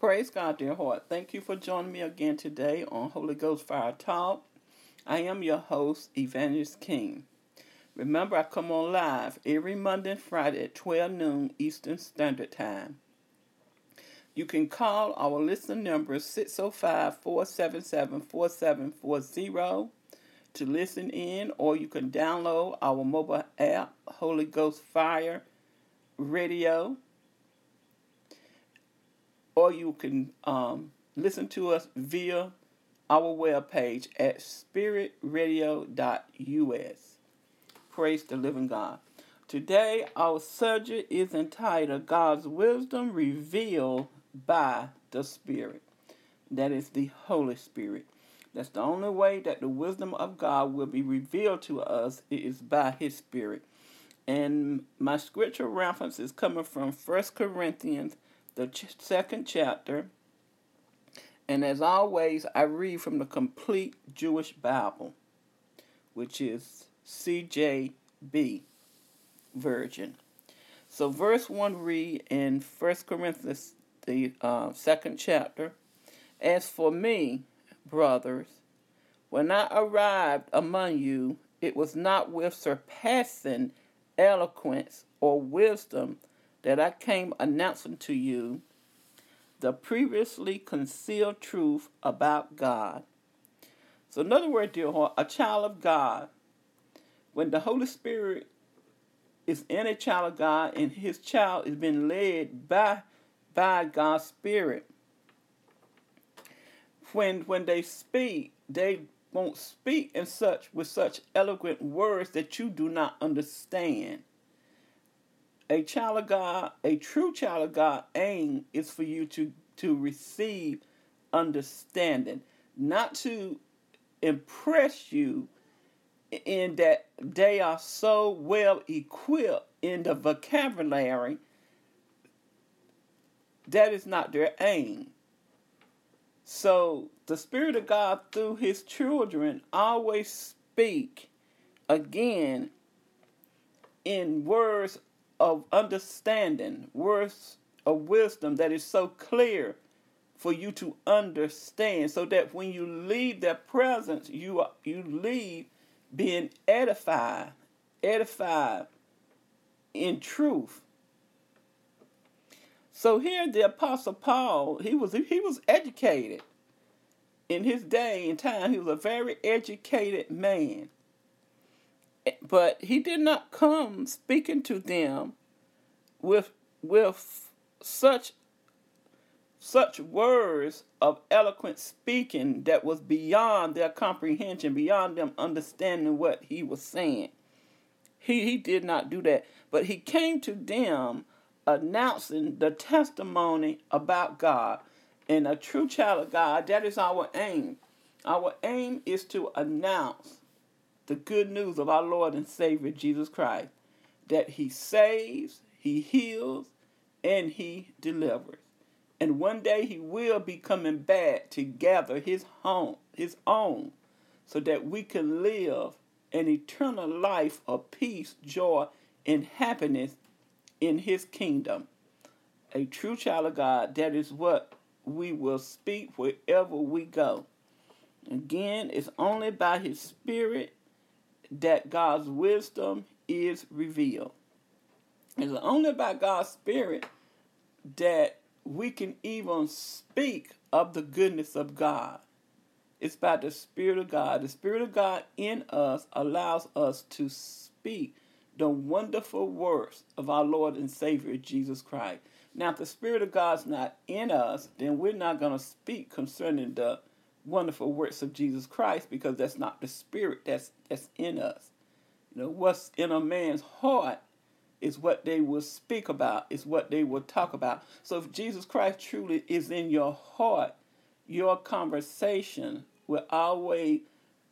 Praise God, dear heart. Thank you for joining me again today on Holy Ghost Fire Talk. I am your host, Evangelist King. Remember, I come on live every Monday and Friday at 12 noon Eastern Standard Time. You can call our listener number 605-477-4740 to listen in, or you can download our mobile app, Holy Ghost Fire Radio, or you can listen to us via our webpage at spiritradio.us. Praise the living God. Today, our subject is entitled God's Wisdom Revealed by the Spirit. That is the Holy Spirit. That's the only way that the wisdom of God will be revealed to us is by His Spirit. And my scripture reference is coming from 1 Corinthians, the second chapter. And as always, I read from the Complete Jewish Bible, which is CJB version. So verse 1 read in 1 Corinthians, the second chapter, "As for me, brothers, when I arrived among you, it was not with surpassing eloquence or wisdom that I came announcing to you the previously concealed truth about God." So in other words, dear heart, a child of God, when the Holy Spirit is in a child of God and his child is being led by God's Spirit, when they speak, they won't speak with such eloquent words that you do not understand. A child of God, a true child of God, aim is for you to receive understanding, not to impress you in that they are so well equipped in the vocabulary. That is not their aim. So the Spirit of God through His children always speak again in words of understanding, words of wisdom that is so clear for you to understand, so that when you leave their presence, you leave being edified in truth. So here the Apostle Paul, he was educated. In his day and time, he was a very educated man. But he did not come speaking to them with such words of eloquent speaking that was beyond their comprehension, beyond them understanding what he was saying. He did not do that. But he came to them announcing the testimony about God. And a true child of God, that is our aim. Our aim is to announce the good news of our Lord and Savior Jesus Christ, that He saves, He heals, and He delivers. And one day He will be coming back to gather His own, so that we can live an eternal life of peace, joy, and happiness in His kingdom. A true child of God, that is what we will speak wherever we go. Again, it's only by His Spirit that God's wisdom is revealed. It's only by God's Spirit that we can even speak of the goodness of God. It's by the Spirit of God. The Spirit of God in us allows us to speak the wonderful works of our Lord and Savior Jesus Christ. Now, if the Spirit of God's not in us, then we're not going to speak concerning the wonderful works of Jesus Christ, because that's not the Spirit that's in us. You know, what's in a man's heart is what they will speak about, is what they will talk about. So if Jesus Christ truly is in your heart, your conversation will always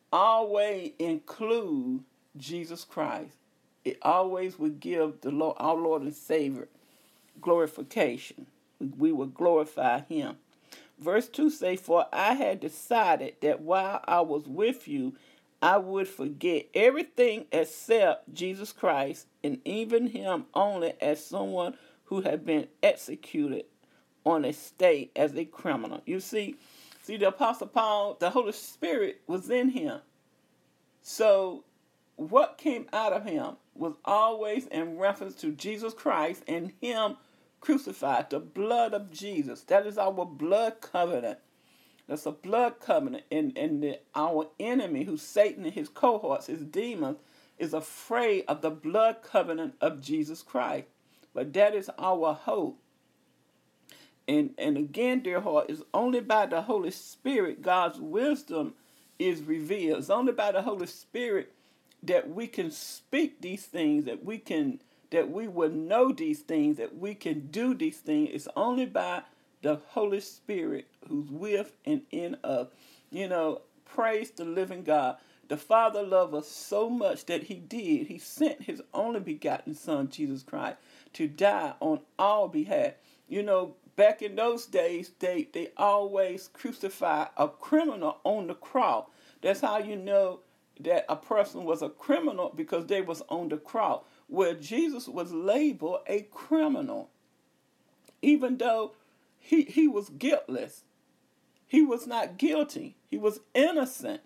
include Jesus Christ. It always will give the Lord, our Lord and Savior, glorification. We will glorify Him. Verse 2 say, "For I had decided that while I was with you, I would forget everything except Jesus Christ, and even Him only as someone who had been executed on a state as a criminal. You see, the Apostle Paul, the Holy Spirit was in him. So what came out of him was always in reference to Jesus Christ and him crucified, the blood of Jesus. That is our blood covenant. That's a blood covenant. And our enemy, who's Satan and his cohorts, his demons, is afraid of the blood covenant of Jesus Christ. But that is our hope. And again, dear heart, it's only by the Holy Spirit God's wisdom is revealed. It's only by the Holy Spirit that we can speak these things, that we will know these things, that we can do these things. It's only by the Holy Spirit who's with and in us. Praise the living God. The Father loved us so much that He sent His only begotten Son, Jesus Christ, to die on our behalf. Back in those days, they always crucify a criminal on the cross. That's how you know that a person was a criminal, because they was on the cross, where Jesus was labeled a criminal. Even though he was guiltless. He was not guilty. He was innocent.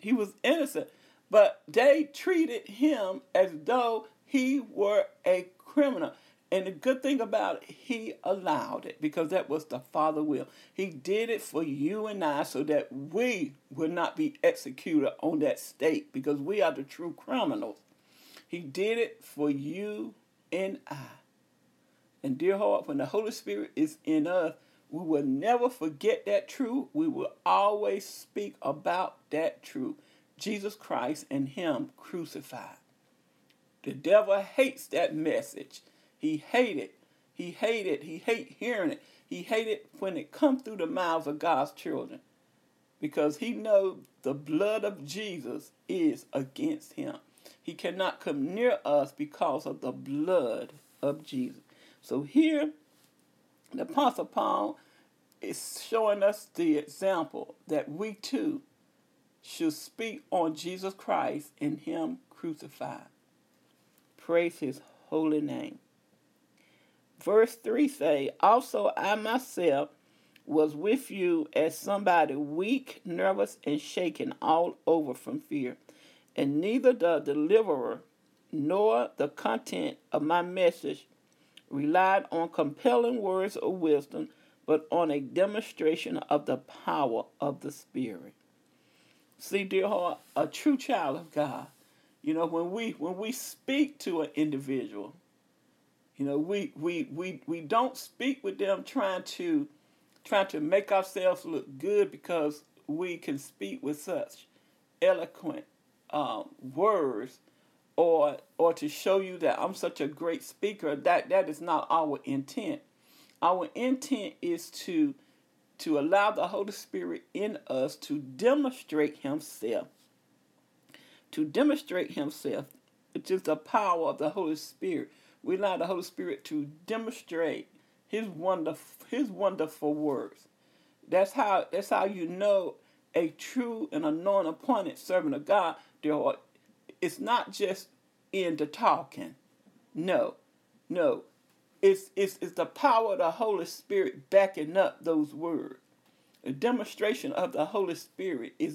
But they treated him as though he were a criminal. And the good thing about it, He allowed it, because that was the Father's will. He did it for you and I so that we would not be executed on that state, because we are the true criminals. He did it for you and I. And dear heart, when the Holy Spirit is in us, we will never forget that truth. We will always speak about that truth. Jesus Christ and Him crucified. The devil hates that message. He hated hearing it. He hated when it comes through the mouths of God's children, because he knows the blood of Jesus is against him. He cannot come near us because of the blood of Jesus. So here, the Apostle Paul is showing us the example that we too should speak on Jesus Christ and Him crucified. Praise His holy name. Verse 3 say, also I myself was with you as somebody weak, nervous, and shaken all over from fear. And neither the deliverer nor the content of my message relied on compelling words of wisdom, but on a demonstration of the power of the Spirit. See, dear heart, a true child of God, when we speak to an individual, we don't speak with them trying to make ourselves look good, because we can speak with such eloquent words, or to show you that I'm such a great speaker. That is not our intent. Our intent is to allow the Holy Spirit in us to demonstrate Himself. To demonstrate Himself, which is the power of the Holy Spirit. We allow the Holy Spirit to demonstrate His wonderful words. That's how you know a true and anointed, appointed servant of God. It's not just in the talking. No. It's the power of the Holy Spirit backing up those words. The demonstration of the Holy Spirit is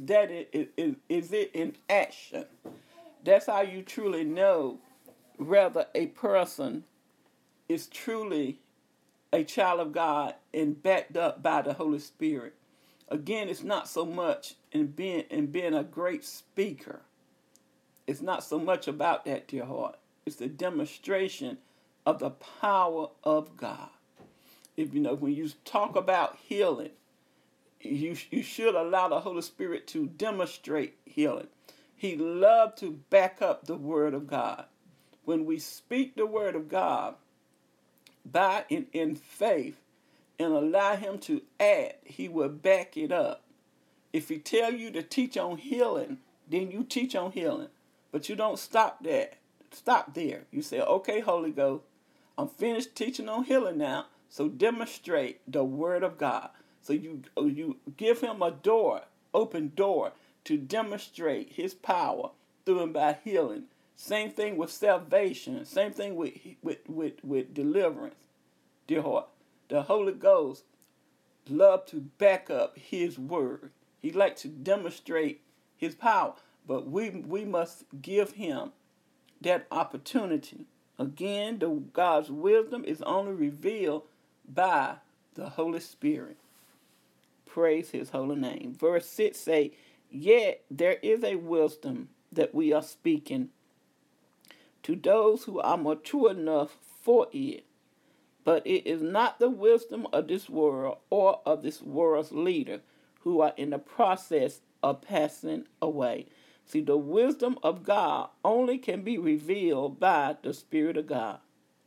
it in action. That's how you truly know whether a person is truly a child of God and backed up by the Holy Spirit. Again, it's not so much in being a great speaker. It's not so much about that, dear heart. It's the demonstration of the power of God. When you talk about healing, you should allow the Holy Spirit to demonstrate healing. He loved to back up the Word of God. When we speak the Word of God by in faith and allow Him to act, He will back it up. If He tell you to teach on healing, then you teach on healing. But you don't stop there. Stop there. You say, okay, Holy Ghost, I'm finished teaching on healing now, so demonstrate the Word of God. So you give Him a open door, to demonstrate His power through and by healing. Same thing with salvation. Same thing with deliverance, dear heart. the Holy Ghost love to back up his word. He likes to demonstrate his power. But we must give him that opportunity. Again, God's wisdom is only revealed by the Holy Spirit. Praise his holy name. Verse 6 say, yet there is a wisdom that we are speaking to those who are mature enough for it. But it is not the wisdom of this world or of this world's leader who are in the process of passing away. See, the wisdom of God only can be revealed by the Spirit of God.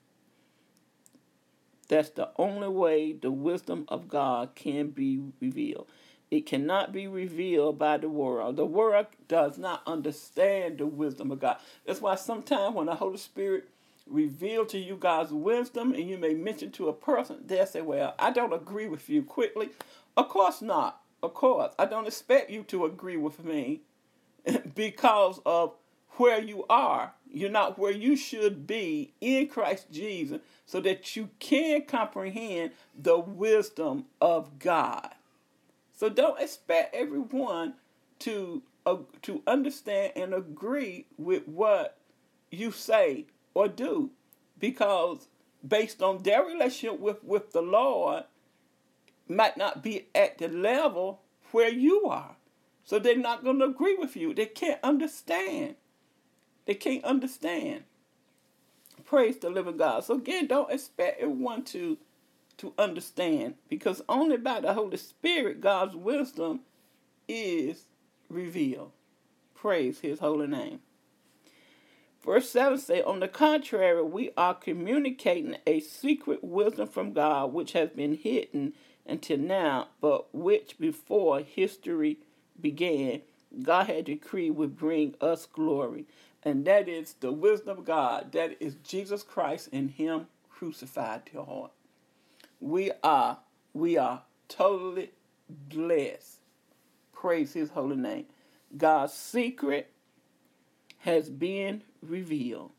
That's the only way the wisdom of God can be revealed. It cannot be revealed by the world. The world does not understand the wisdom of God. That's why sometimes when the Holy Spirit reveals to you God's wisdom and you may mention to a person, they'll say, well, I don't agree with you quickly. Of course not. Of course. I don't expect you to agree with me because of where you are. You're not where you should be in Christ Jesus so that you can comprehend the wisdom of God. So don't expect everyone to understand and agree with what you say or do, because based on their relationship with the Lord might not be at the level where you are. So they're not going to agree with you. They can't understand. They can't understand. Praise the living God. So again, don't expect everyone to understand, because only by the Holy Spirit God's wisdom is revealed. Praise his holy name. Verse 7 says, on the contrary, we are communicating a secret wisdom from God which has been hidden until now, but which before history began, God had decreed would bring us glory. And that is the wisdom of God. That is Jesus Christ and him crucified to your heart. We are totally blessed. Praise his holy name. God's secret has been revealed.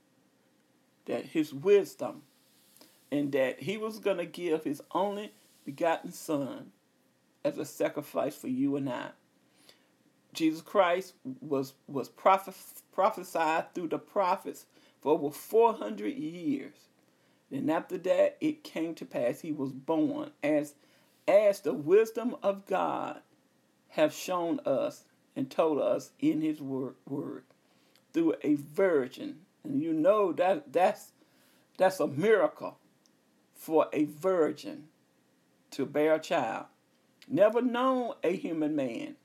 That his wisdom, and that he was going to give his only begotten son as a sacrifice for you and I. Jesus Christ was prophesied through the prophets for over 400 years. And after that, it came to pass. He was born as the wisdom of God have shown us and told us in his word through a virgin. And you know that's a miracle for a virgin to bear a child. Never known a human man.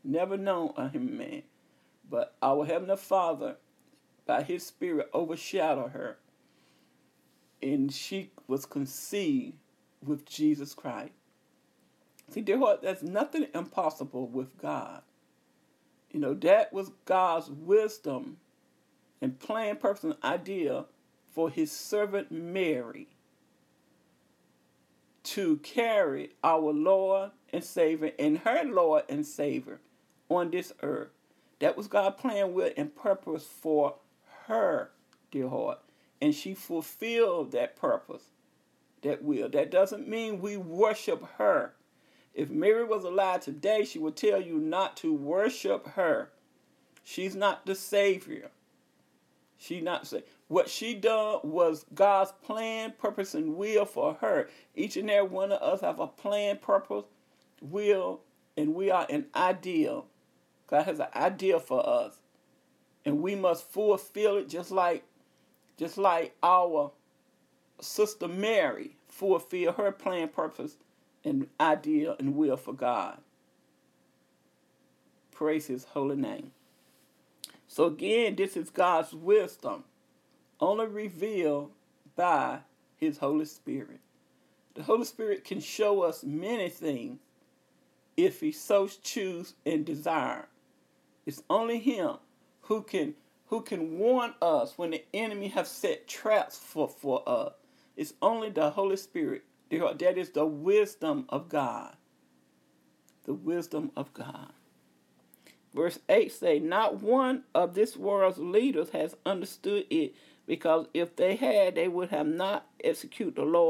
But our Heavenly Father, by his Spirit, overshadowed her. And she was conceived with Jesus Christ. See, dear heart, there's nothing impossible with God. You know, that was God's wisdom and plan, purpose, and idea for his servant Mary to carry our Lord and Savior and her Lord and Savior on this earth. That was God's plan, will, and purpose for her, dear heart. And she fulfilled that purpose, that will. That doesn't mean we worship her. If Mary was alive today, she would tell you not to worship her. She's not the Savior. She's not. What she done was God's plan, purpose, and will for her. Each and every one of us have a plan, purpose, will, and we are an ideal. God has an idea for us. And we must fulfill it just like our sister Mary fulfilled her plan, purpose, and idea and will for God. Praise his holy name. So again, this is God's wisdom, only revealed by his Holy Spirit. The Holy Spirit can show us many things if he so choose and desire. It's only him who can warn us when the enemy have set traps for us. It's only the Holy Spirit. That is the wisdom of God. The wisdom of God. Verse 8 say, not one of this world's leaders has understood it, because if they had, they would have not executed the law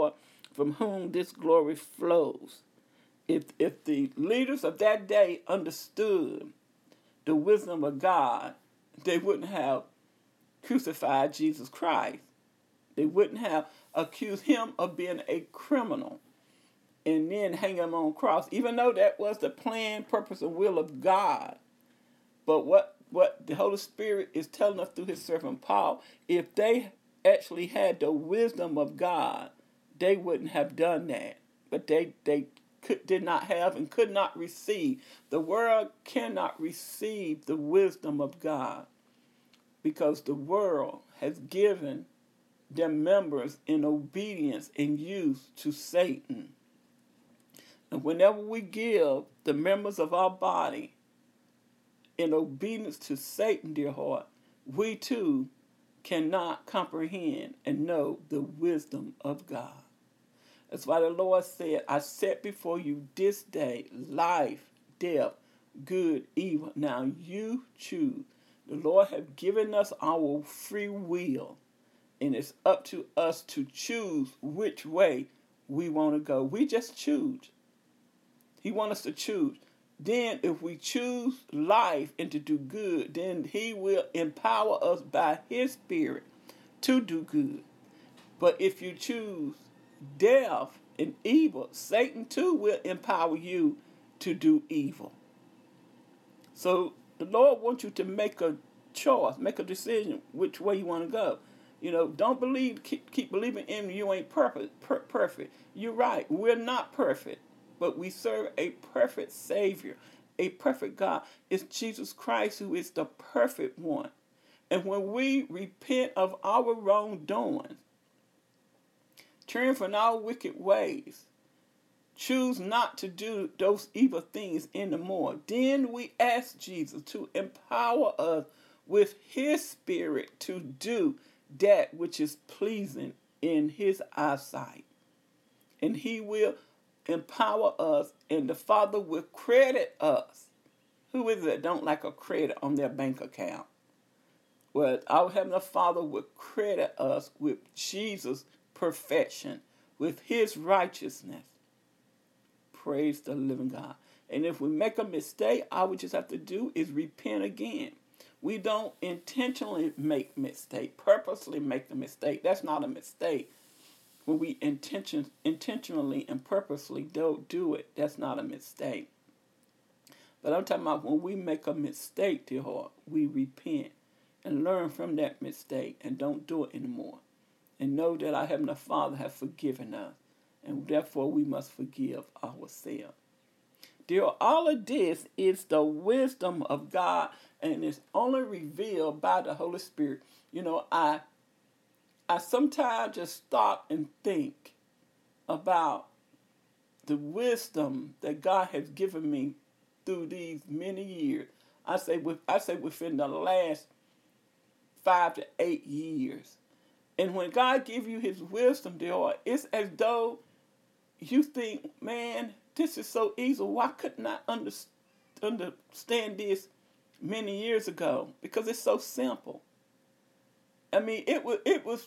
from whom this glory flows. If the leaders of that day understood the wisdom of God, they wouldn't have crucified Jesus Christ. They wouldn't have accused him of being a criminal and then hang him on a cross, even though that was the plan, purpose, and will of God. But what the Holy Spirit is telling us through his servant Paul, if they actually had the wisdom of God, they wouldn't have done that. But they did not have and could not receive. The world cannot receive the wisdom of God because the world has given their members in obedience and use to Satan. And whenever we give the members of our body in obedience to Satan, dear heart, we too cannot comprehend and know the wisdom of God. That's why the Lord said, I set before you this day life, death, good, evil. Now you choose. The Lord has given us our free will, and it's up to us to choose which way we want to go. We just choose. He wants us to choose. Then if we choose life and to do good, then he will empower us by his Spirit to do good. But if you choose death and evil, Satan too will empower you to do evil. So the Lord wants you to make a choice, make a decision which way you want to go. Don't keep believing in you ain't perfect. You're right, we're not perfect, but we serve a perfect Savior, a perfect God. It's Jesus Christ who is the perfect one. And when we repent of our wrongdoings, turn from our wicked ways, choose not to do those evil things anymore, then we ask Jesus to empower us with his Spirit to do that which is pleasing in his eyesight. And he will empower us, and the Father will credit us. Who is it that don't like a credit on their bank account? Well, our Heavenly Father will credit us with Jesus' perfection, with his righteousness. Praise the living God. And if we make a mistake, all we just have to do is repent again. We don't intentionally make mistake, purposely make the mistake. That's not a mistake. When we intentionally and purposely don't do it, that's not a mistake. But I'm talking about when we make a mistake, dear heart, we repent and learn from that mistake and don't do it anymore. And know that our Heavenly Father has forgiven us, and therefore we must forgive ourselves. Dear, all of this is the wisdom of God, and it's only revealed by the Holy Spirit. I sometimes just stop and think about the wisdom that God has given me through these many years. I say within the last 5 to 8 years. And when God gives you his wisdom, dear, it's as though you think, man, this is so easy. Why couldn't I understand this many years ago? Because it's so simple. I mean, it would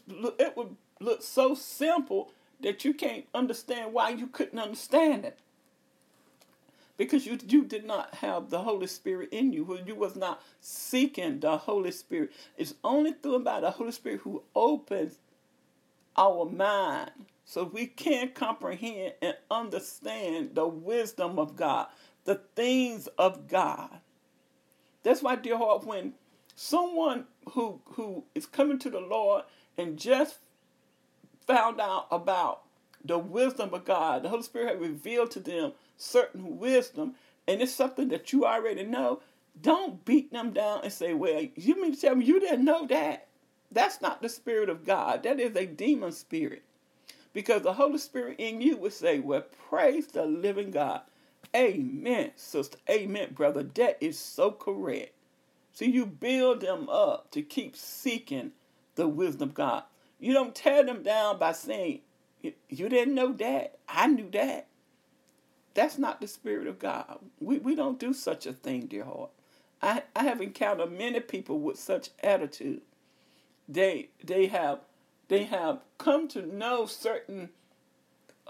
look so simple that you can't understand why you couldn't understand it. Because you did not have the Holy Spirit in you. You was not seeking the Holy Spirit. It's only through and by the Holy Spirit who opens our mind so we can comprehend and understand the wisdom of God, the things of God. That's why, dear heart, when someone who is coming to the Lord and just found out about the wisdom of God, the Holy Spirit has revealed to them certain wisdom, and it's something that you already know, don't beat them down and say, well, you mean to tell me you didn't know that? That's not the Spirit of God. That is a demon spirit. Because the Holy Spirit in you would say, well, praise the living God. Amen, sister. Amen, brother. That is so correct. See, you build them up to keep seeking the wisdom of God. You don't tear them down by saying, you didn't know that. I knew that. That's not the Spirit of God. We don't do such a thing, dear heart. I have encountered many people with such attitude. They have come to know certain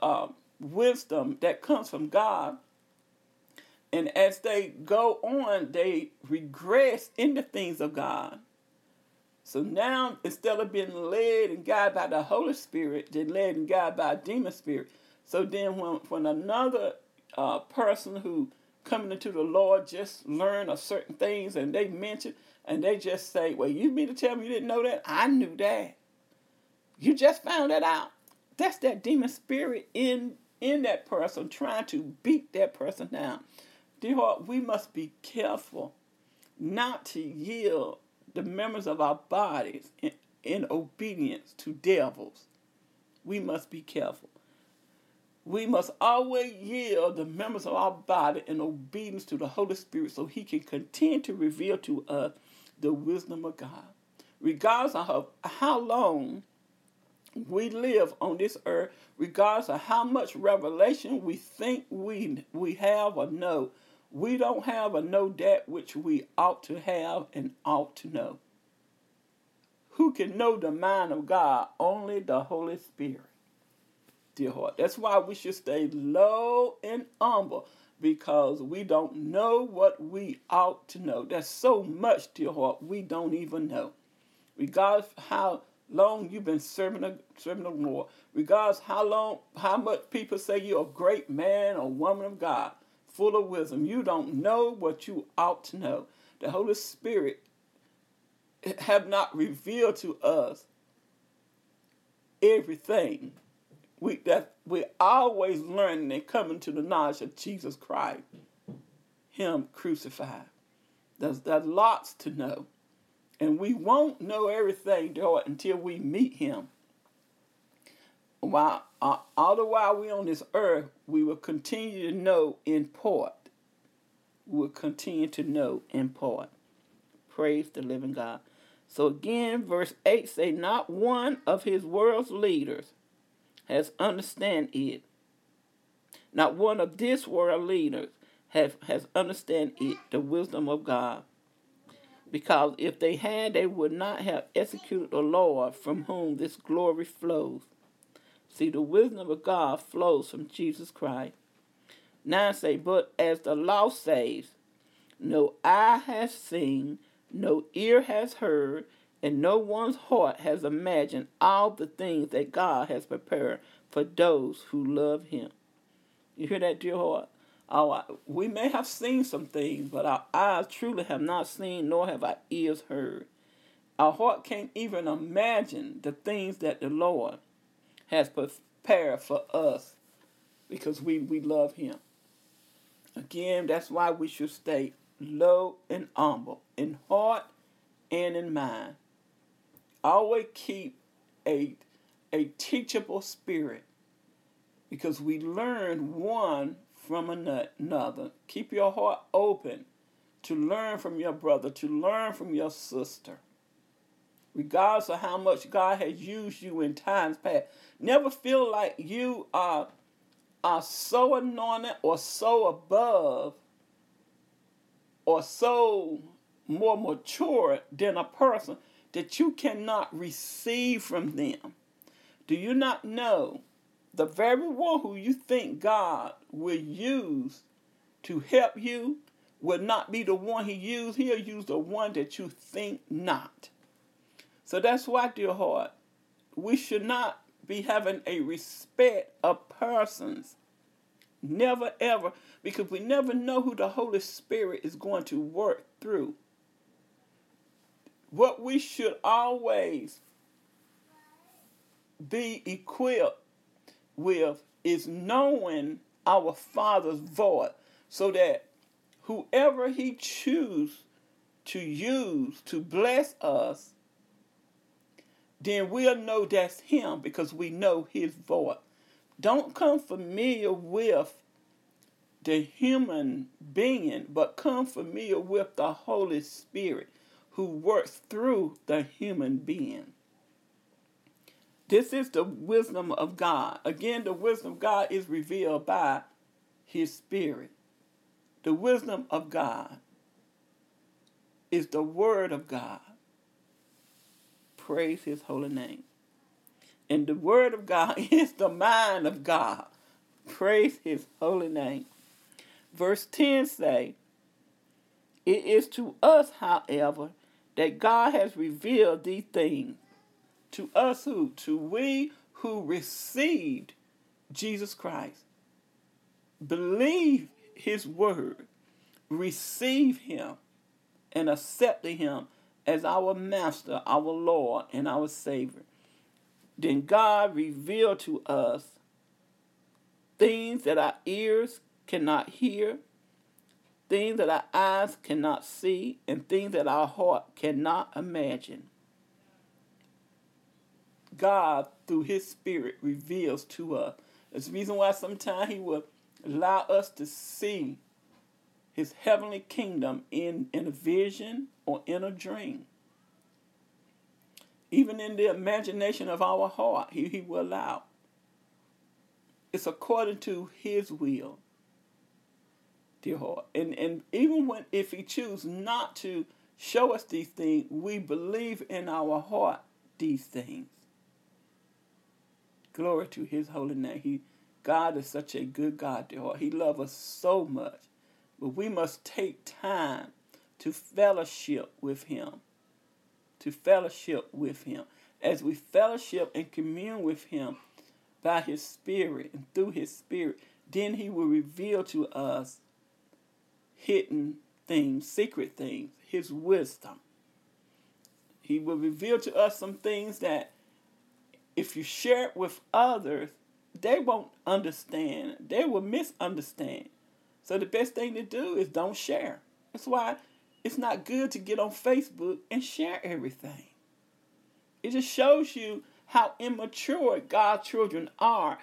wisdom that comes from God. And as they go on, they regress in the things of God. So now, instead of being led and guided by the Holy Spirit, they're led and guided by a demon spirit. So then when another person who coming into the Lord just learn of certain things and they mention, and they just say, well, you mean to tell me you didn't know that? I knew that. You just found that out. That's that demon spirit in that person trying to beat that person down. Dear heart, we must be careful not to yield the members of our bodies in obedience to devils. We must be careful. We must always yield the members of our body in obedience to the Holy Spirit so he can continue to reveal to us the wisdom of God. Regardless of how long we live on this earth, regardless of how much revelation we think we have or know, we don't have or know that which we ought to have and ought to know. Who can know the mind of God? Only the Holy Spirit. Dear heart, that's why we should stay low and humble, because we don't know what we ought to know. There's so much, dear heart, we don't even know. Regardless of how long you've been serving the Lord, regardless how much people say you're a great man or woman of God, full of wisdom, you don't know what you ought to know. The Holy Spirit have not revealed to us everything. We're always learning and coming to the knowledge of Jesus Christ, him crucified. There's lots to know. And we won't know everything until we meet him. While all the while we're on this earth, we will continue to know in part. We will continue to know in part. Praise the living God. So again, verse 8 say, not one of his world's leaders has understand it. Not one of this world leaders has understand it, the wisdom of God. Because if they had, they would not have executed the Lord from whom this glory flows. See, the wisdom of God flows from Jesus Christ. 9 say, but as the law says, no eye has seen, no ear has heard, and no one's heart has imagined all the things that God has prepared for those who love him. You hear that, dear heart? We may have seen some things, but our eyes truly have not seen, nor have our ears heard. Our heart can't even imagine the things that the Lord has prepared for us because we love him. Again, that's why we should stay low and humble, in heart and in mind. Always keep a teachable spirit, because we learn one from another. Keep your heart open to learn from your brother, to learn from your sister. Regardless of how much God has used you in times past, never feel like you are so anointed or so above or so more mature than a person that you cannot receive from them. Do you not know the very one who you think God will use to help you will not be the one he used? He'll use the one that you think not. So that's why, dear heart, we should not be having a respect of persons. Never, ever, because we never know who the Holy Spirit is going to work through. What we should always be equipped with is knowing our Father's voice, so that whoever he chooses to use to bless us, then we'll know that's him because we know his voice. Don't come familiar with the human being, but come familiar with the Holy Spirit who works through the human being. This is the wisdom of God. Again, the wisdom of God is revealed by his Spirit. The wisdom of God is the word of God. Praise his holy name. And the word of God is the mind of God. Praise his holy name. Verse 10 say, it is to us, however, that God has revealed these things. To us who? To we who received Jesus Christ. Believe his word. Receive him and accept him as our master, our Lord, and our Savior. Then God revealed to us things that our ears cannot hear, things that our eyes cannot see, and things that our heart cannot imagine. God, through his Spirit, reveals to us. That's the reason why sometimes he will allow us to see his heavenly kingdom in a vision or in a dream. Even in the imagination of our heart, he will allow. It's according to his will, dear heart. And even if he chooses not to show us these things, we believe in our heart these things. Glory to his holy name. God is such a good God, dear heart. He loves us so much. But we must take time to fellowship with him. To fellowship with him. As we fellowship and commune with him by his Spirit and through his Spirit, then he will reveal to us hidden things, secret things, his wisdom. He will reveal to us some things that if you share it with others, they won't understand. They will misunderstand. So the best thing to do is don't share. That's why it's not good to get on Facebook and share everything. It just shows you how immature God's children are,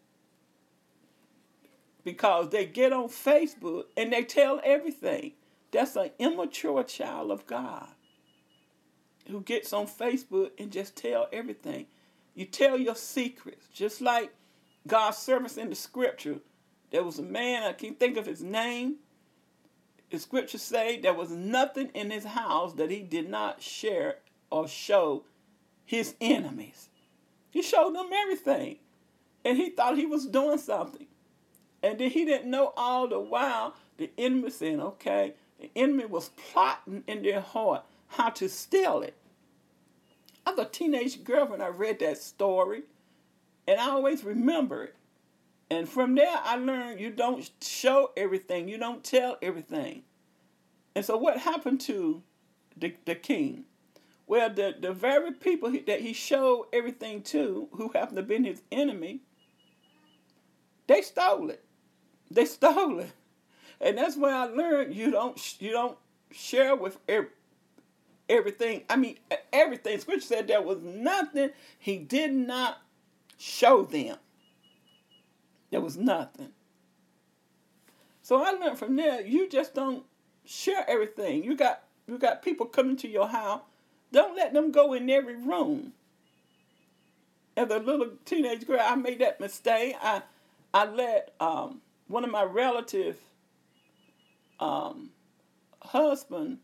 because they get on Facebook and they tell everything. That's an immature child of God who gets on Facebook and just tell everything. You tell your secrets, just like God's servants in the scripture. There was a man, I can't think of his name. The scriptures say there was nothing in his house that he did not share or show his enemies. He showed them everything. And he thought he was doing something. And then he didn't know all the while the enemy saying, okay, the enemy was plotting in their heart how to steal it. I was a teenage girl when I read that story. And I always remember it. And from there, I learned you don't show everything. You don't tell everything. And so what happened to the king? Well, the very people that he showed everything to, who happened to be his enemy, they stole it. They stole it. And that's where I learned you don't share with everything. I mean, everything. Scripture said there was nothing he did not show them. There was nothing. So I learned from there, you just don't share everything. You got people coming to your house. Don't let them go in every room. As a little teenage girl, I made that mistake. I let one of my relatives' husband,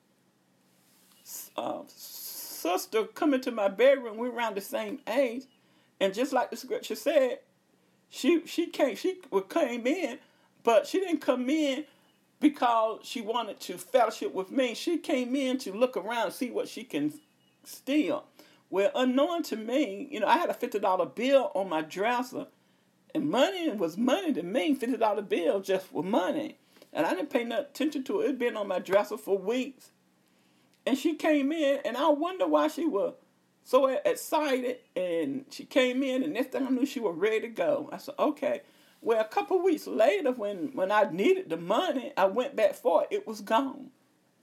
sister come into my bedroom. We were around the same age. And just like the scripture said, she came in, but she didn't come in because she wanted to fellowship with me. She came in to look around and see what she can steal. Well, unknown to me, I had a $50 bill on my dresser, and money was money to me. $50 bill just for money, and I didn't pay no attention to it. It'd been on my dresser for weeks, and she came in, and I wonder why she was so excited, and she came in, and next thing I knew, she was ready to go. I said, okay. Well, a couple of weeks later, when I needed the money, I went back for it. It was gone.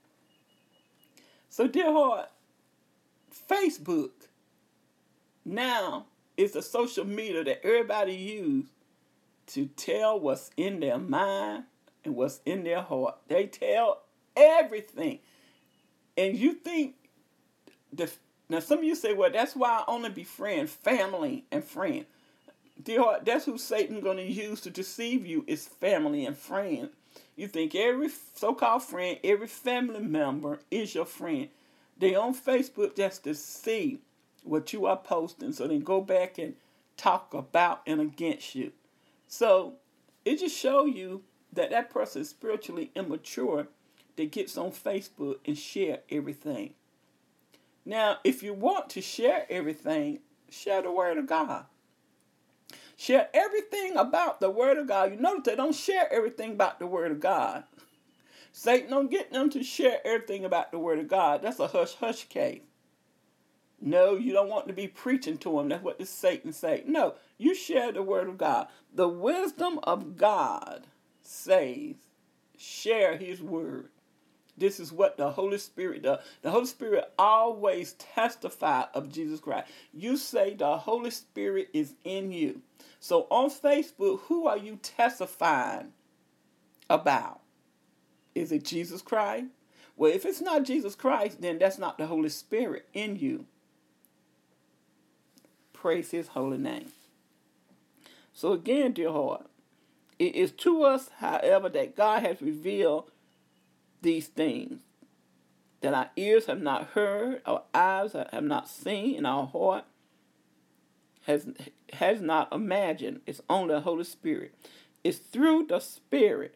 So, dear heart, Facebook now is a social media that everybody uses to tell what's in their mind and what's in their heart. They tell everything. And you think now, some of you say, well, that's why I only befriend family and friends. Dear heart, that's who Satan's going to use to deceive you, is family and friends. You think every so-called friend, every family member is your friend. They on Facebook just to see what you are posting, so they go back and talk about and against you. So it just shows you that that person is spiritually immature that gets on Facebook and share everything. Now, if you want to share everything, share the Word of God. Share everything about the Word of God. You notice they don't share everything about the Word of God. Satan don't get them to share everything about the Word of God. That's a hush-hush case. No, you don't want to be preaching to them. That's what the Satan say. No, you share the Word of God. The wisdom of God says, share His Word. This is what the Holy Spirit does. The Holy Spirit always testifies of Jesus Christ. You say the Holy Spirit is in you. So on Facebook, who are you testifying about? Is it Jesus Christ? Well, if it's not Jesus Christ, then that's not the Holy Spirit in you. Praise His holy name. So again, dear heart, it is to us, however, that God has revealed these things that our ears have not heard, our eyes have not seen, and our heart has not imagined. It's only the Holy Spirit. It's through the Spirit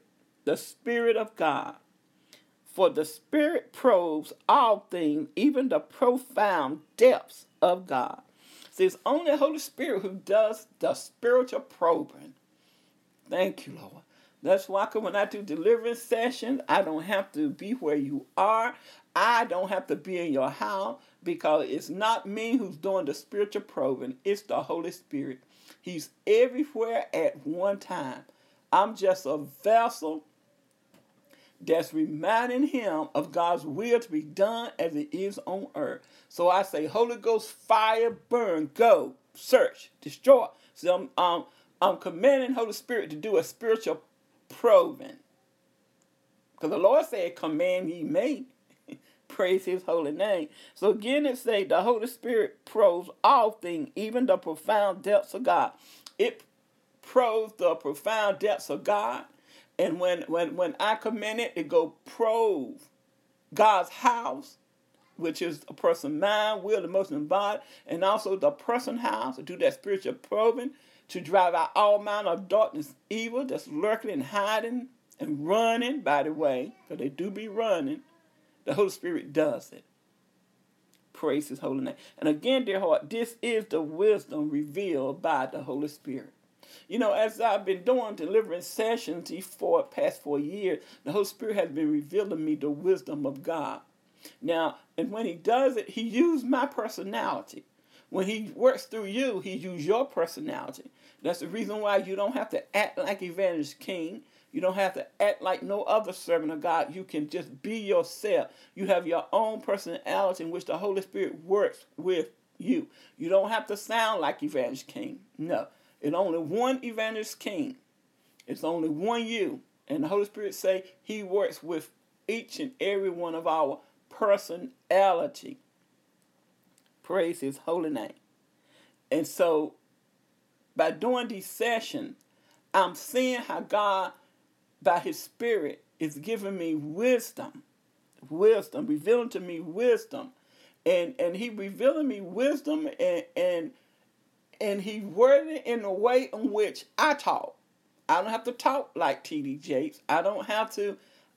of God. For the Spirit probes all things, even the profound depths of God. See, it's only the Holy Spirit who does the spiritual probing. Thank you, Lord. That's why when I do deliverance sessions, I don't have to be where you are. I don't have to be in your house because it's not me who's doing the spiritual probing. It's the Holy Spirit. He's everywhere at one time. I'm just a vessel that's reminding Him of God's will to be done as it is on earth. So I say, Holy Ghost, fire, burn, go, search, destroy. So I'm commanding Holy Spirit to do a spiritual probing. Because the Lord said, command ye me. Praise His holy name. So again it says, the Holy Spirit probes all things, even the profound depths of God. It probes the profound depths of God. And when I command it to go probe God's house, which is a person's mind, will, emotion, and body, and also the person's house, to do that spiritual probing, to drive out all manner of darkness, evil that's lurking and hiding and running, by the way, because they do be running. The Holy Spirit does it. Praise His holy name. And again, dear heart, this is the wisdom revealed by the Holy Spirit. You know, as I've been doing deliverance sessions these past 4 years, the Holy Spirit has been revealing me the wisdom of God. Now, and when He does it, He uses my personality. When He works through you, He uses your personality. That's the reason why you don't have to act like Evangelist King. You don't have to act like no other servant of God. You can just be yourself. You have your own personality in which the Holy Spirit works with you. You don't have to sound like Evangelist King. No. It's only one Evangelist King. It's only one you. And the Holy Spirit say He works with each and every one of our personality. Praise His holy name. And so, by doing these sessions, I'm seeing how God, by His Spirit, is giving me wisdom, revealing to me wisdom. And He revealing me wisdom and He worded it in a way in which I talk. I don't have to talk like T.D. Jakes. I don't have to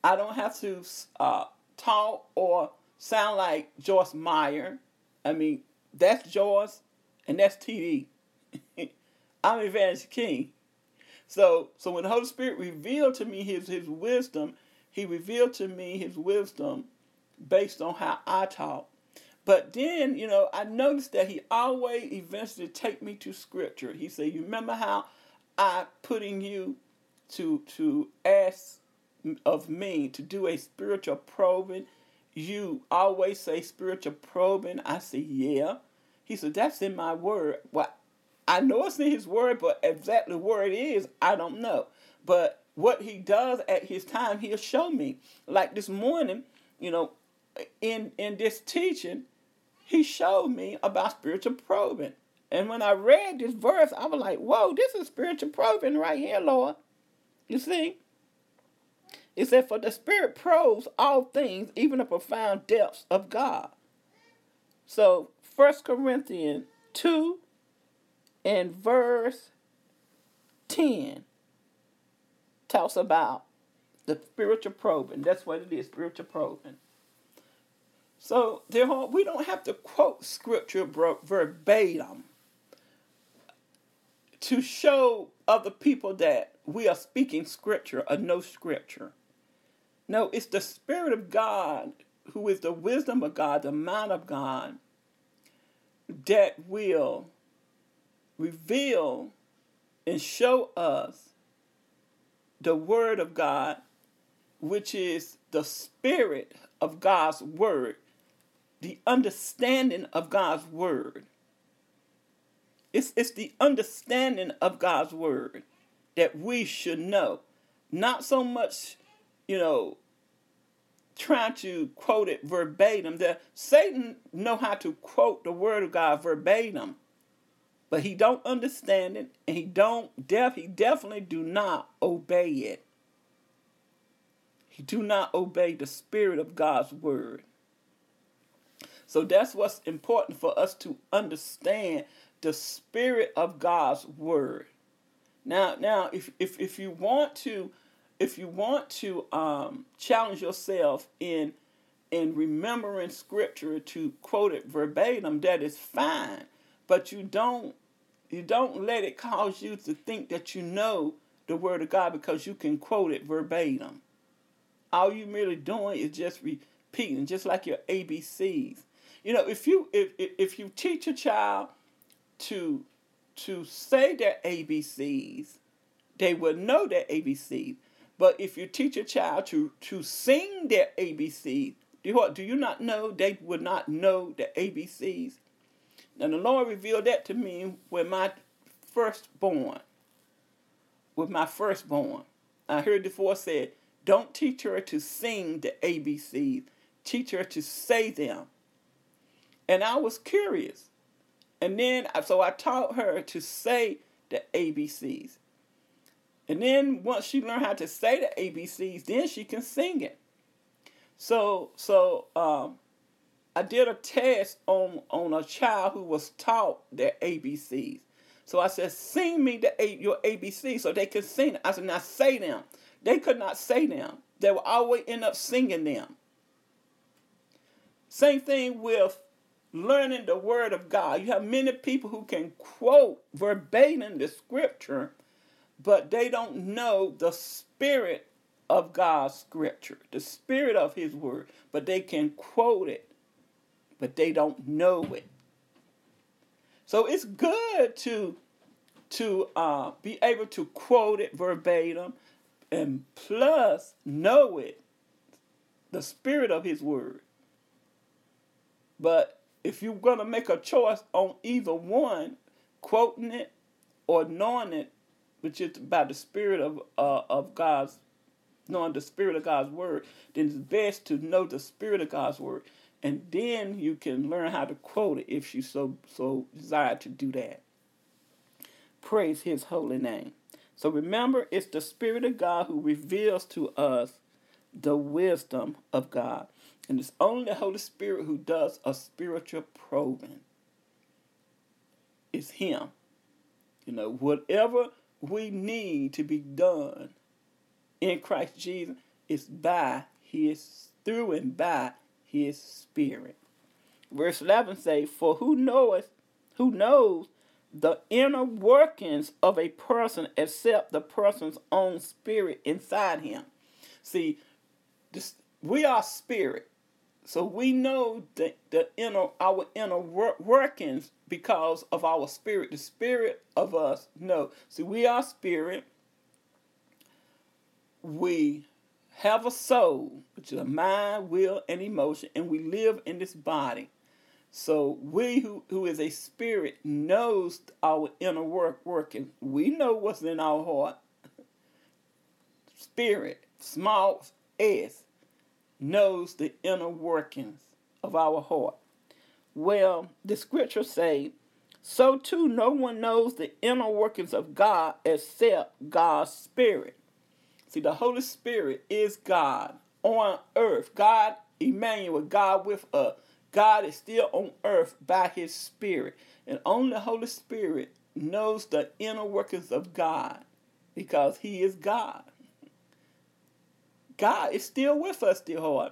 talk or sound like Joyce Meyer. I mean, that's Joyce and that's T.D. I'm Evangelist King. So when the Holy Spirit revealed to me his wisdom, He revealed to me His wisdom based on how I talk. But then, you know, I noticed that He always eventually take me to Scripture. He said, you remember how I putting you to ask of me to do a spiritual probing? You always say spiritual probing. I say, yeah. He said, that's in my word. Well, I know it's in His word, but exactly where it is, I don't know. But what He does at His time, He'll show me. Like this morning, you know, in this teaching, He showed me about spiritual probing. And when I read this verse, I was like, whoa, this is spiritual probing right here, Lord. You see? It said, for the Spirit probes all things, even the profound depths of God. So 1 Corinthians 2 in verse 10 talks about the spiritual probing. That's what it is, spiritual probing. So therefore, we don't have to quote scripture verbatim to show other people that we are speaking scripture or no scripture. No, it's the Spirit of God, who is the wisdom of God, the mind of God, that will reveal and show us the Word of God, which is the Spirit of God's Word, the understanding of God's Word. It's the understanding of God's Word that we should know. Not so much, trying to quote it verbatim. Satan know how to quote the Word of God verbatim, but he don't understand it, and he definitely do not obey it. He do not obey the Spirit of God's Word. So that's what's important for us to understand, the Spirit of God's Word. Now, if you want to challenge yourself in remembering Scripture to quote it verbatim, that is fine. But you don't let it cause you to think that you know the Word of God because you can quote it verbatim. All you merely doing is just repeating, just like your ABCs. If you teach a child to say their ABCs, they will know their ABCs. But if you teach a child to sing their ABCs, do you not know they would not know the ABCs? Now the Lord revealed that to me with my firstborn. I heard the voice said, don't teach her to sing the ABCs. Teach her to say them. And I was curious. And then, so I taught her to say the ABCs. And then once she learned how to say the ABCs, then she can sing it. So I did a test on a child who was taught their ABCs. So I said, sing me your ABCs so they could sing it. I said, now say them. They could not say them. They would always end up singing them. Same thing with learning the Word of God. You have many people who can quote verbatim the Scripture, but they don't know the Spirit of God's Scripture, the Spirit of His Word. But they can quote it, but they don't know it. So it's good to be able to quote it verbatim and plus know it, the Spirit of His Word. But if you're going to make a choice on either one, quoting it or knowing it, which is by the Spirit of God's, knowing the Spirit of God's Word, then it's best to know the Spirit of God's Word. And then you can learn how to quote it if you so desire to do that. Praise His holy name. So remember, it's the Spirit of God who reveals to us the wisdom of God. And it's only the Holy Spirit who does a spiritual probing. It's Him. Whatever we need to be done in Christ Jesus is through and by His Spirit. Verse 11 says, for who knows the inner workings of a person except the person's own spirit inside him. See, we are spirit. So we know our inner workings because of our spirit. The spirit of us know. See, we are spirit. We have a soul, which is a mind, will, and emotion, and we live in this body. So we who is a spirit knows our inner working. We know what's in our heart. Spirit, small s, knows the inner workings of our heart. Well, the scriptures say, so too no one knows the inner workings of God except God's Spirit. See, the Holy Spirit is God on earth. God, Emmanuel, God with us. God is still on earth by His Spirit. And only the Holy Spirit knows the inner workings of God because he is God. God is still with us, dear heart.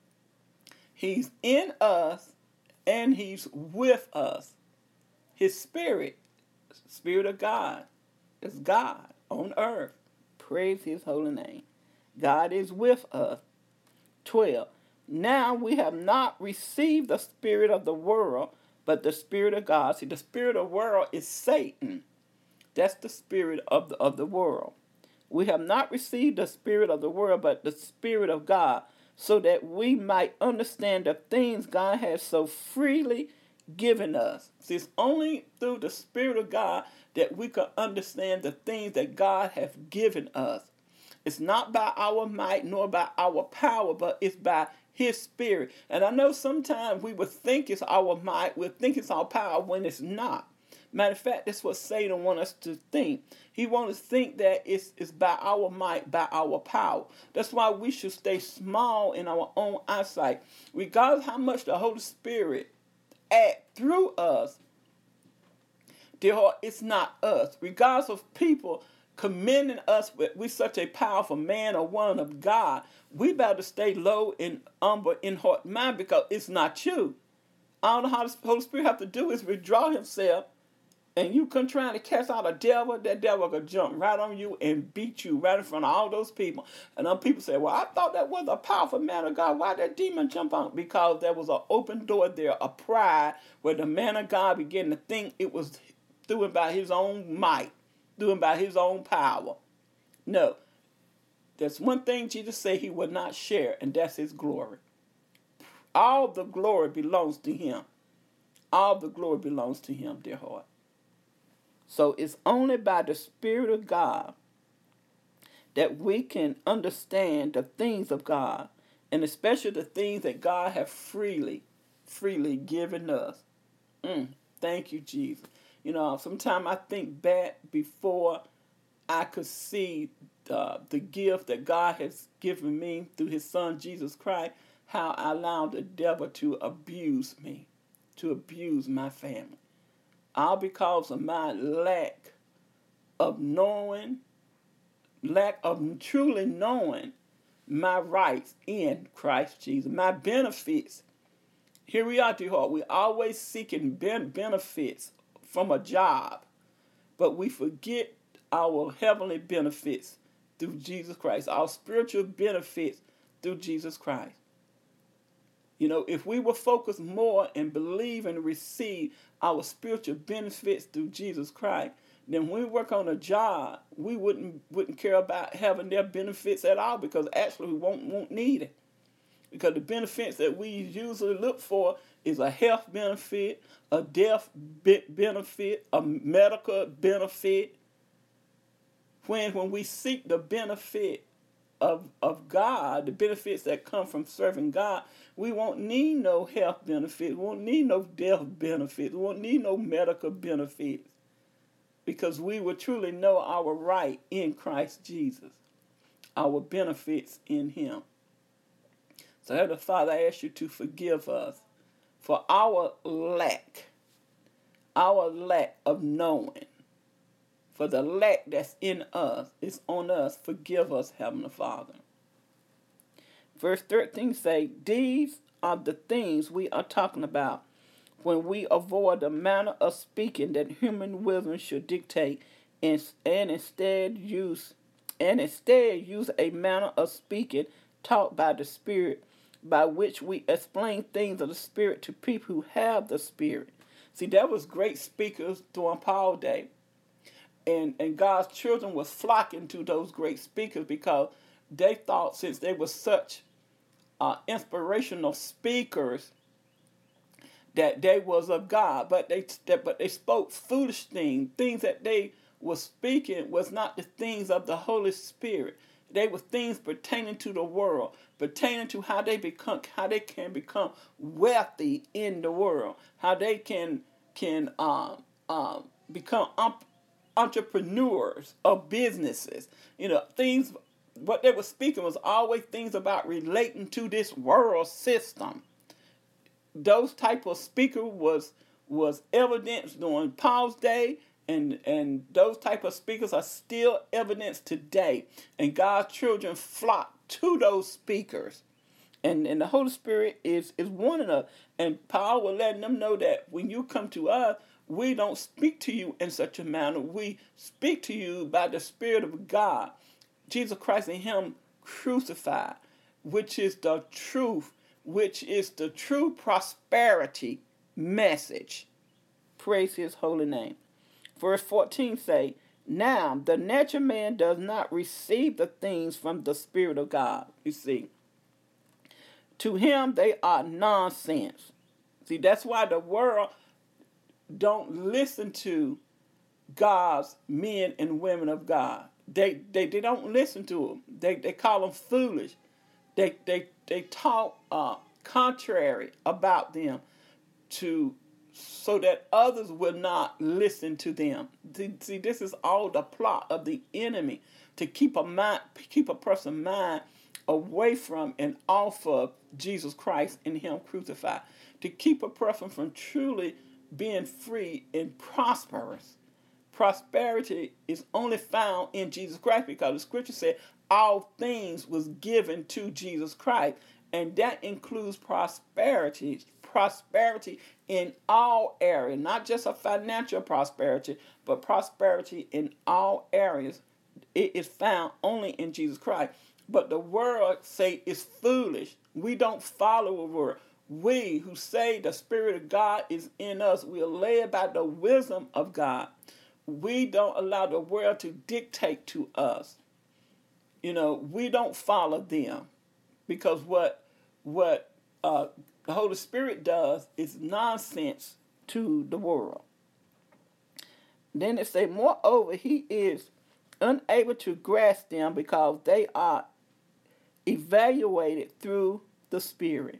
He's in us and he's with us. His spirit of God, is God on earth. Praise his holy name. God is with us. 12. Now we have not received the spirit of the world, but the Spirit of God. See, the spirit of the world is Satan. That's the spirit of the world. We have not received the spirit of the world, but the Spirit of God, so that we might understand the things God has so freely given us. See, it's only through the Spirit of God that we can understand the things that God has given us. It's not by our might nor by our power, but it's by his Spirit. And I know sometimes we would think it's our might, we think it's our power when it's not. Matter of fact, that's what Satan wants us to think. He wants us to think that it's by our might, by our power. That's why we should stay small in our own eyesight. Regardless how much the Holy Spirit act through us, dear heart, it's not us. Regardless of people commending us with such a powerful man or woman of God, we better stay low and humble in heart and mind because it's not you. All the Holy Spirit have to do is withdraw himself, and you come trying to cast out a devil, that devil will jump right on you and beat you right in front of all those people. And then people say, well, I thought that was a powerful man of God. Why did that demon jump on? Because there was an open door there, a pride, where the man of God began to think it was doing by his own might, doing by his own power. No. There's one thing Jesus said he would not share, and that's his glory. All the glory belongs to him. All the glory belongs to him, dear heart. So it's only by the Spirit of God that we can understand the things of God, and especially the things that God has freely given us. Thank you, Jesus. You know, sometimes I think back before I could see the gift that God has given me through his son, Jesus Christ, how I allowed the devil to abuse me, to abuse my family. All because of my lack of truly knowing my rights in Christ Jesus, my benefits. Here we are, dear heart. We're always seeking benefits from a job, but we forget our heavenly benefits through Jesus Christ, our spiritual benefits through Jesus Christ. You know, if we would focus more and believe and receive our spiritual benefits through Jesus Christ, then when we work on a job, we wouldn't care about having their benefits at all, because actually we won't need it. Because the benefits that we usually look for is a health benefit, a death benefit, a medical benefit. When we seek the benefit of God, the benefits that come from serving God, we won't need no health benefits, we won't need no death benefits, we won't need no medical benefits, because we will truly know our right in Christ Jesus, our benefits in him. So Heavenly Father, I ask you to forgive us for our lack of knowing. For the lack that's in us, is on us. Forgive us, Heavenly Father. Verse 13 say, these are the things we are talking about when we avoid the manner of speaking that human wisdom should dictate, and instead use a manner of speaking taught by the Spirit, by which we explain things of the Spirit to people who have the Spirit. See, there was great speakers during Paul's day. And God's children was flocking to those great speakers because they thought, since they were such inspirational speakers, that they was of God. But they spoke foolish things that they were speaking was not the things of the Holy Spirit. They were things pertaining to the world, pertaining to how they can become wealthy in the world, how they can become entrepreneurs of businesses. You know, things, what they were speaking was always things about relating to this world system. Those type of speaker was evidenced during Paul's day And those type of speakers are still evidence today. And God's children flock to those speakers. And the Holy Spirit is warning us. And Paul was letting them know that when you come to us, we don't speak to you in such a manner. We speak to you by the Spirit of God, Jesus Christ and Him crucified, which is the truth, which is the true prosperity message. Praise His holy name. Verse 14 say, now the natural man does not receive the things from the Spirit of God. You see, to him they are nonsense. See, that's why the world don't listen to God's men and women of God. They don't listen to them. They call them foolish. They talk contrary about them so that others will not listen to them. See, this is all the plot of the enemy to keep a person's mind away from and off of Jesus Christ and Him crucified, to keep a person from truly being free and prosperous. Prosperity is only found in Jesus Christ, because the scripture said all things was given to Jesus Christ, and that includes prosperity in all areas, not just a financial prosperity, but prosperity in all areas. It is found only in Jesus Christ. But the world say it's foolish. We don't follow the word. We who say the Spirit of God is in us, we are led by the wisdom of God. We don't allow the world to dictate to us. We don't follow them, because what the Holy Spirit does is nonsense to the world. Then it say, moreover, he is unable to grasp them because they are evaluated through the Spirit.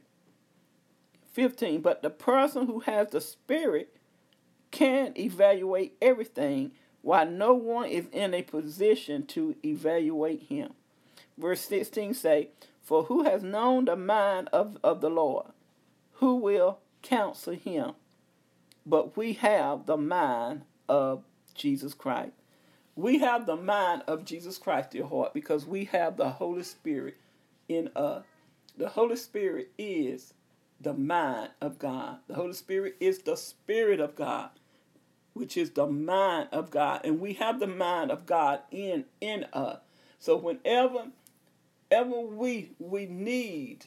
15, but the person who has the Spirit can evaluate everything, while no one is in a position to evaluate him. Verse 16 say, for who has known the mind of the Lord? Who will counsel him? But we have the mind of Jesus Christ. We have the mind of Jesus Christ, dear heart, because we have the Holy Spirit in us. The Holy Spirit is the mind of God. The Holy Spirit is the Spirit of God, which is the mind of God. And we have the mind of God in us. So whenever we need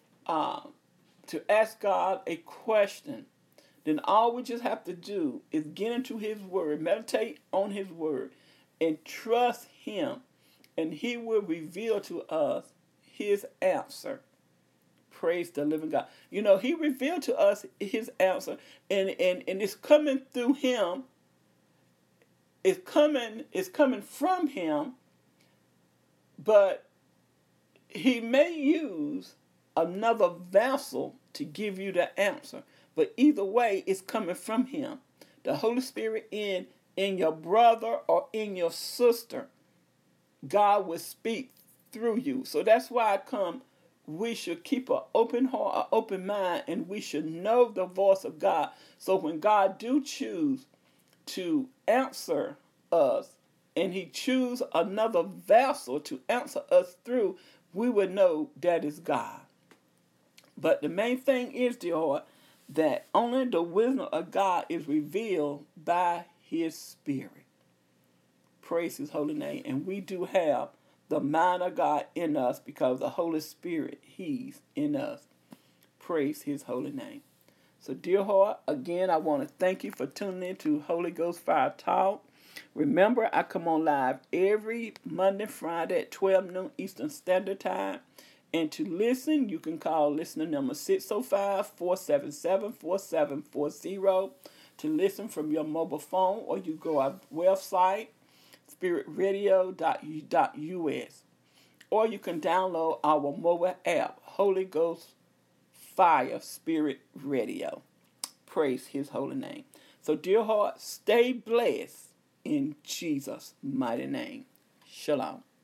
to ask God a question, then all we just have to do is get into His Word, meditate on His Word, and trust Him, and He will reveal to us His answer. Praise the living God. He revealed to us His answer, and it's coming through Him. It's coming from Him, but He may use another vessel to give you the answer. But either way, it's coming from Him. The Holy Spirit in your brother or in your sister, God will speak through you. So that's why we should keep an open heart, an open mind, and we should know the voice of God. So when God do choose to answer us, and He choose another vessel to answer us through, we would know that is God. But the main thing is, dear heart, that only the wisdom of God is revealed by His Spirit. Praise His holy name. And we do have the mind of God in us because the Holy Spirit, He's in us. Praise His holy name. So, dear heart, again, I want to thank you for tuning in to Holy Ghost Fire Talk. Remember, I come on live every Monday, Friday at 12 noon Eastern Standard Time. And to listen, you can call listener number 605-477-4740 to listen from your mobile phone, or you go our website, spiritradio.us. Or you can download our mobile app, Holy Ghost Fire Spirit Radio. Praise His holy name. So, dear heart, stay blessed in Jesus' mighty name. Shalom.